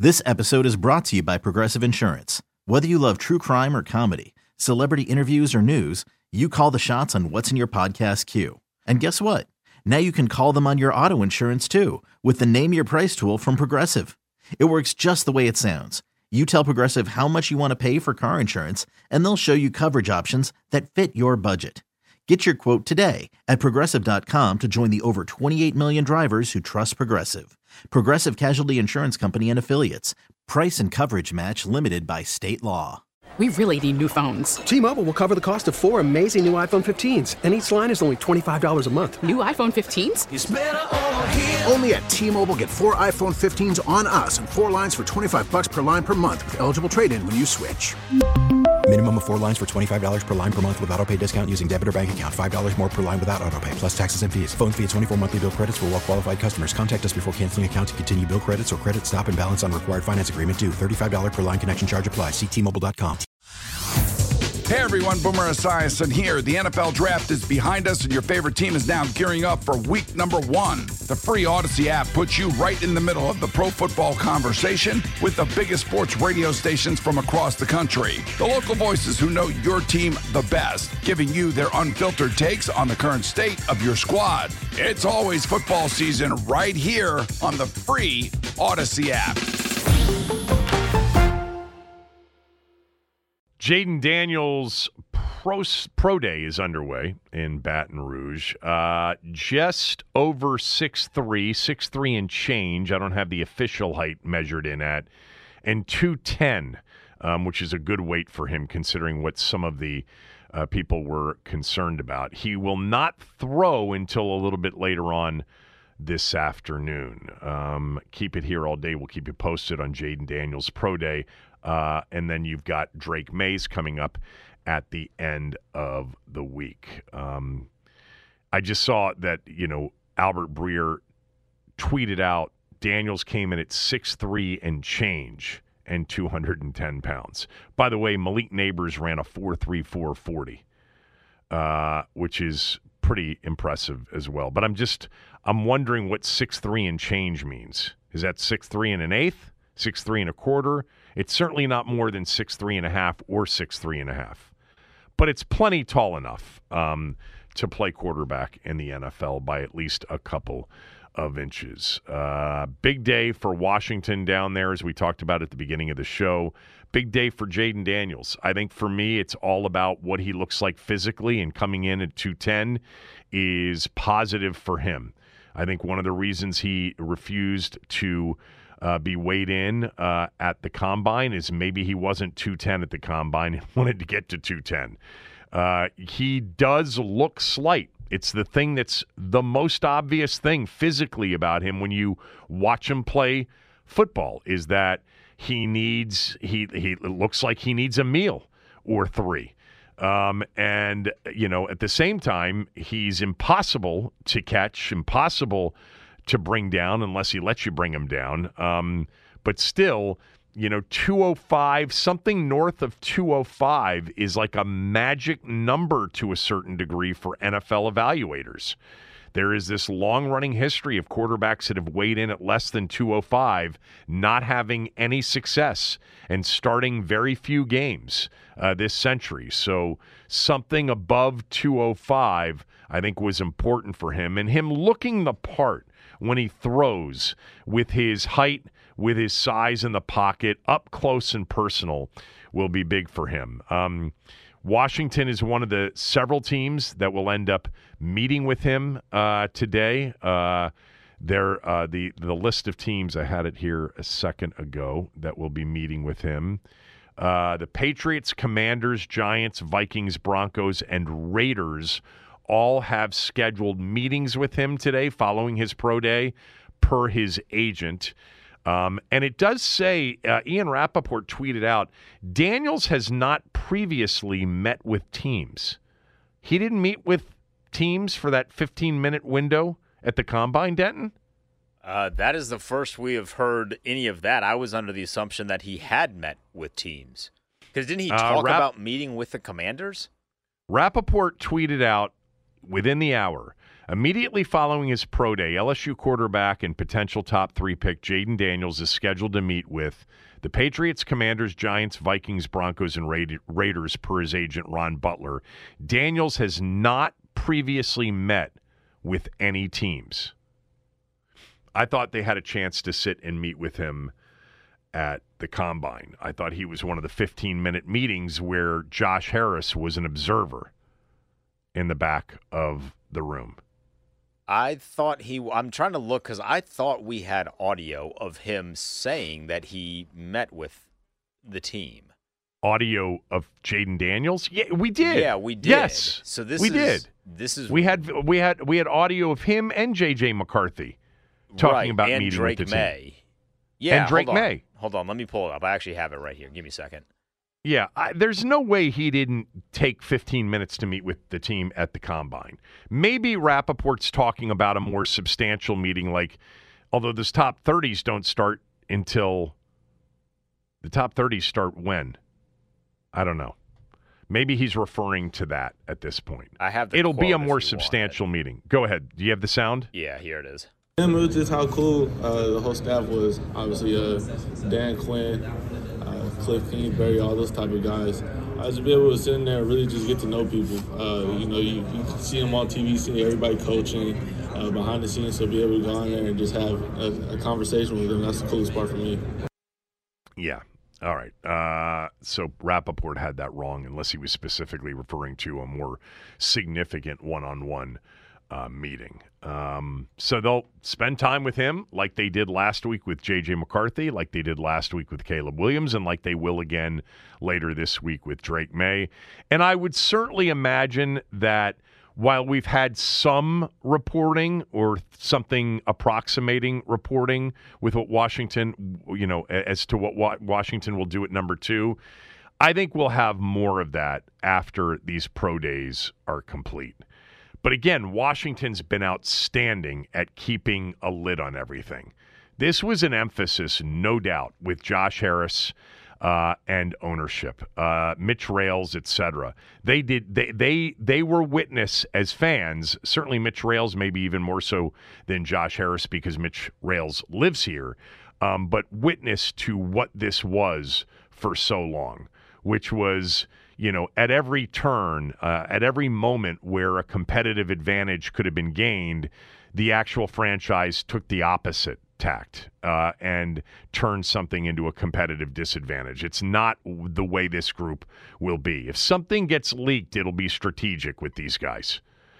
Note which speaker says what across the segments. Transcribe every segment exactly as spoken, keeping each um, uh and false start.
Speaker 1: This episode is brought to you by Progressive Insurance. Whether you love true crime or comedy, celebrity interviews or news, you call the shots on what's in your podcast queue. And guess what? Now you can call them on your auto insurance too with the Name Your Price tool from Progressive. It works just the way it sounds. You tell Progressive how much you want to pay for car insurance, and they'll show you coverage options that fit your budget. Get your quote today at Progressive dot com to join the over twenty-eight million drivers who trust Progressive. Progressive Casualty Insurance Company and Affiliates. Price and coverage match limited by state law.
Speaker 2: We really need new phones.
Speaker 3: T-Mobile will cover the cost of four amazing new iPhone fifteens, and each line is only twenty-five dollars a month.
Speaker 2: New iPhone fifteens?
Speaker 4: It's better over here.
Speaker 5: Only at T-Mobile, get four iPhone fifteens on us and four lines for twenty-five bucks per line per month with eligible trade-in when you switch.
Speaker 6: Minimum of four lines for twenty-five dollars per line per month with autopay discount using debit or bank account. five dollars more per line without autopay, plus taxes and fees. Phone fee at twenty-four monthly bill credits for well-qualified customers. Contact us before canceling account to continue bill credits or credit stop and balance on required finance agreement due. thirty-five dollars per line connection charge applies. See T Mobile dot com.
Speaker 7: Hey everyone, Boomer Esiason here. The N F L Draft is behind us and your favorite team is now gearing up for week number one. The free Odyssey app puts you right in the middle of the pro football conversation with the biggest sports radio stations from across the country. The local voices who know your team the best, giving you their unfiltered takes on the current state of your squad. It's always football season right here on the free Odyssey app.
Speaker 8: Jayden Daniels pro, pro Day is underway in Baton Rouge. Uh, just over six three, six three and change. I don't have the official height measured in at. And two ten, um, which is a good weight for him considering what some of the uh, people were concerned about. He will not throw until a little bit later on this afternoon. Um, keep it here all day. We'll keep you posted on Jayden Daniels Pro Day. Uh, and then you've got Drake Mays coming up at the end of the week. Um, I just saw that, you know, Albert Breer tweeted out Daniels came in at six three and change and two hundred ten pounds. By the way, Malik Neighbors ran a four three four forty, uh, which is pretty impressive as well. But I'm just, I'm wondering what six three and change means. Is that six three and an eighth? six three and a quarter? It's certainly not more than six three and a half or six three and a half. But it's plenty tall enough um, to play quarterback in the N F L by at least a couple of inches. Uh, big day for Washington down there, as we talked about at the beginning of the show. Big day for Jayden Daniels. I think for me, it's all about what he looks like physically, and coming in at two ten is positive for him. I think one of the reasons he refused to Uh, be weighed in uh, at the combine is maybe he wasn't two ten at the combine and wanted to get to two ten. Uh, he does look slight. It's the thing that's the most obvious thing physically about him when you watch him play football, is that he needs, he, he it looks like he needs a meal or three. Um, and, you know, at the same time, he's impossible to catch, impossible to bring down unless he lets you bring him down. Um, but still, you know, two oh five, something north of two oh five is like a magic number to a certain degree for N F L evaluators. There is this long-running history of quarterbacks that have weighed in at less than two oh five not having any success and starting very few games uh, this century. So something above two oh five, I think, was important for him. And him looking the part when he throws, with his height, with his size in the pocket, up close and personal, will be big for him. Um, Washington is one of the several teams that will end up meeting with him uh, today. Uh, there, uh, the the list of teams, I had it here a second ago, that will be meeting with him. Uh, the Patriots, Commanders, Giants, Vikings, Broncos, and Raiders all have scheduled meetings with him today following his pro day, per his agent. Um, and it does say, uh, Ian Rappaport tweeted out, Daniels has not previously met with teams. He didn't meet with teams for that fifteen-minute window at the Combine, Denton?
Speaker 9: Uh, that is the first we have heard any of that. I was under the assumption that he had met with teams. Because didn't he talk uh, Rapp- about meeting with the Commanders?
Speaker 8: Rappaport tweeted out within the hour, Immediately following his pro day, L S U quarterback and potential top three pick Jayden Daniels is scheduled to meet with the Patriots, Commanders, Giants, Vikings, Broncos, and Ra- Raiders per his agent Ron Butler. Daniels has not previously met with any teams. I thought they had a chance to sit and meet with him at the Combine. I thought he was one of the fifteen-minute meetings where Josh Harris was an observer in the back of the room.
Speaker 9: I thought he – I'm trying to look because I thought we had audio of him saying that he met with the team.
Speaker 8: Audio of Jayden Daniels? Yeah, we did.
Speaker 9: Yeah, we did.
Speaker 8: Yes,
Speaker 9: so this
Speaker 8: we
Speaker 9: is,
Speaker 8: did.
Speaker 9: This is
Speaker 8: we had we had we had audio of him and J J McCarthy talking
Speaker 9: right,
Speaker 8: about
Speaker 9: and
Speaker 8: meeting
Speaker 9: Drake
Speaker 8: with the
Speaker 9: May.
Speaker 8: team.
Speaker 9: Yeah,
Speaker 8: and Drake
Speaker 9: hold on.
Speaker 8: May.
Speaker 9: Hold on, let me pull it up. I actually have it right here. Give me a second.
Speaker 8: Yeah, I, there's no way he didn't take fifteen minutes to meet with the team at the Combine. Maybe Rappaport's talking about a more substantial meeting, like, although those top thirties don't start until the top thirties start when? I don't know. Maybe he's referring to that at this point.
Speaker 9: I have the
Speaker 8: It'll be a
Speaker 9: quote
Speaker 8: more
Speaker 9: if you
Speaker 8: substantial
Speaker 9: want it.
Speaker 8: meeting. Go ahead. Do you have the sound?
Speaker 9: Yeah, here it is.
Speaker 4: It was just how cool uh, the whole staff was. Obviously, uh, Dan Quinn, uh, Cliff Kingsbury, all those type of guys. I was be able to sit in there and really just get to know people. Uh, you know, you, you can see them on T V, see everybody coaching uh, behind the scenes, so be able to go in there and just have a, a conversation with them. That's the coolest part for me.
Speaker 8: Yeah. All right. Uh, so Rappaport had that wrong, unless he was specifically referring to a more significant one-on-one uh, meeting. Um, so they'll spend time with him like they did last week with J J McCarthy, like they did last week with Caleb Williams, and like they will again later this week with Drake May. And I would certainly imagine that while we've had some reporting or something approximating reporting with what Washington, you know, as to what Washington will do at number two, I think we'll have more of that after these pro days are complete. But again, Washington's been outstanding at keeping a lid on everything. This was an emphasis, no doubt, with Josh Harris uh, and ownership, uh, Mitch Rales, et cetera. They did. They they they were witness as fans. Certainly, Mitch Rales, maybe even more so than Josh Harris, because Mitch Rales lives here. Um, but witness to what this was for so long, which was, you know, at every turn, uh, at every moment where a competitive advantage could have been gained, the actual franchise took the opposite tact uh, and turned something into a competitive disadvantage. It's not the way this group will be. If something gets leaked, it'll be strategic with these guys.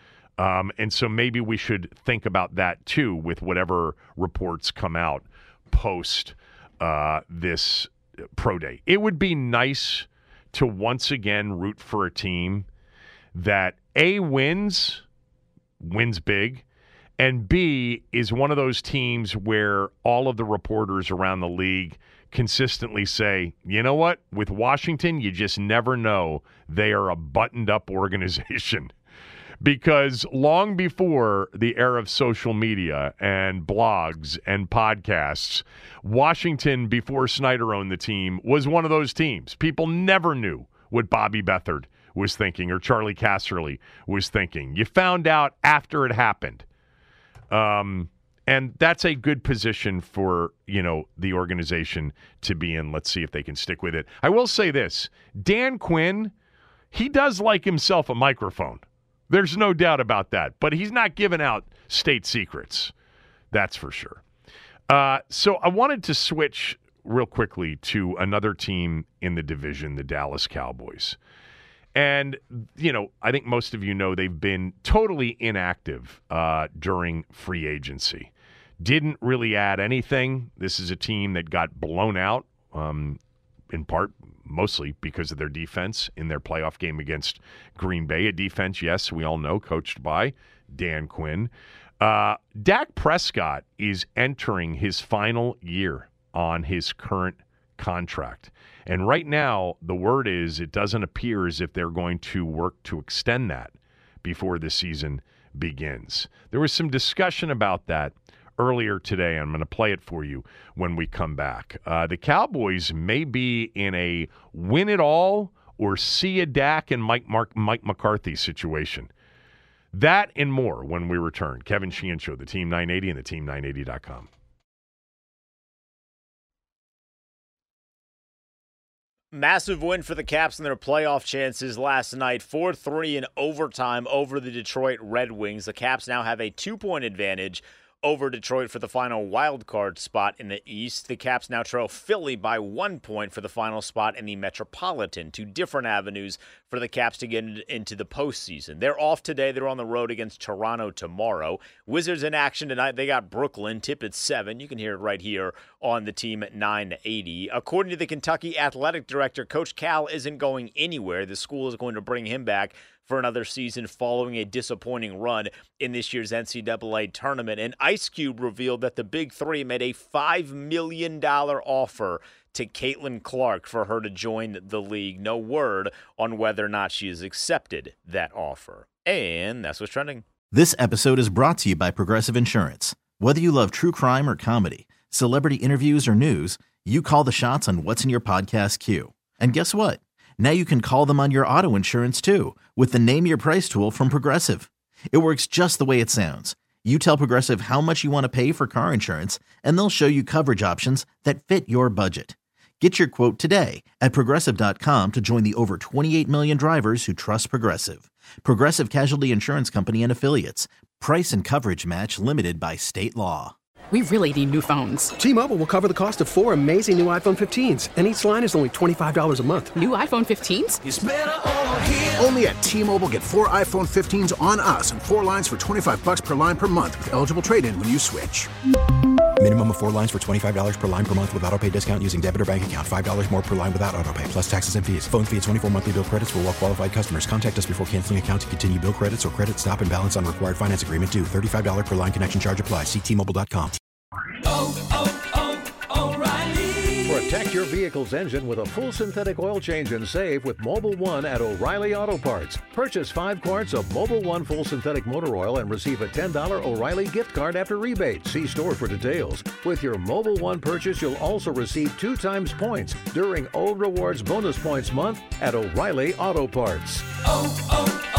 Speaker 8: Um, and so maybe we should think about that too with whatever reports come out post uh, this pro day. It would be nice to once again root for a team that A, wins, wins big, and B, is one of those teams where all of the reporters around the league consistently say, you know what, with Washington, you just never know. They are a buttoned-up organization. Because long before the era of social media and blogs and podcasts, Washington, before Snyder owned the team, was one of those teams. People never knew what Bobby Beathard was thinking or Charlie Casserly was thinking. You found out after it happened. Um, and that's a good position for, you know, the organization to be in. Let's see if they can stick with it. I will say this. Dan Quinn, he does like himself a microphone. There's no doubt about that. But he's not giving out state secrets. That's for sure. Uh, so I wanted to switch real quickly to another team in the division, the Dallas Cowboys. And, you know, I think most of you know they've been totally inactive uh, during free agency. Didn't really add anything. This is a team that got blown out, um, in part, mostly because of their defense in their playoff game against Green Bay. A defense, yes, we all know, coached by Dan Quinn. Uh, Dak Prescott is entering his final year on his current contract. And right now, the word is it doesn't appear as if they're going to work to extend that before the season begins. There was some discussion about that earlier today. I'm going to play it for you when we come back. Uh, the Cowboys may be in a win it all or see a Dak and Mike, Mark, Mike McCarthy situation. That and more when we return. Kevin Sheehan Show, the Team nine eighty and the team nine eighty dot com.
Speaker 9: Massive win for the Caps and their playoff chances last night. four three in overtime over the Detroit Red Wings. The Caps now have a two-point advantage over Detroit for the final wild card spot in the East. The Caps now trail Philly by one point for the final spot in the Metropolitan. Two different avenues for the Caps to get into the postseason. They're off today. They're on the road against Toronto tomorrow. Wizards in action tonight. They got Brooklyn. Tip at seven. You can hear it right here on the Team at nine eighty. According to the Kentucky athletic director, Coach Cal isn't going anywhere. The school is going to bring him back for another season following a disappointing run in this year's N C double A tournament. And Ice Cube revealed that the Big Three made a five million dollars offer to Caitlin Clark for her to join the league. No word on whether or not she has accepted that offer. And that's what's trending.
Speaker 1: This episode is brought to you by Progressive Insurance. Whether you love true crime or comedy, celebrity interviews or news, you call the shots on what's in your podcast queue. And guess what? Now you can call them on your auto insurance too with the Name Your Price tool from Progressive. It works just the way it sounds. You tell Progressive how much you want to pay for car insurance, and they'll show you coverage options that fit your budget. Get your quote today at Progressive dot com to join the over twenty-eight million drivers who trust Progressive. Progressive Casualty Insurance Company and Affiliates. Price and coverage match limited by state law.
Speaker 2: We really need new phones.
Speaker 3: T-Mobile will cover the cost of four amazing new iPhone fifteens, and each line is only twenty-five dollars a month.
Speaker 2: New iPhone fifteens?
Speaker 5: It's better over here. Only at T-Mobile, get four iPhone fifteens on us and four lines for twenty-five bucks per line per month with eligible trade-in when you switch.
Speaker 6: Minimum of four lines for twenty-five dollars per line per month with autopay discount using debit or bank account. five dollars more per line without autopay, plus taxes and fees. Phone fee at twenty-four monthly bill credits for well-qualified customers. Contact us before canceling account to continue bill credits or credit stop and balance on required finance agreement due. thirty-five dollars per line connection charge applies. See T Mobile dot com.
Speaker 10: Oh, oh, oh, O'Reilly. Protect your vehicle's engine with a full synthetic oil change and save with Mobil one at O'Reilly Auto Parts. Purchase five quarts of Mobil one full synthetic motor oil and receive a ten dollars O'Reilly gift card after rebate. See store for details. With your Mobil one purchase, you'll also receive two times points during O Rewards Bonus Points Month at O'Reilly Auto Parts.
Speaker 11: Oh, oh,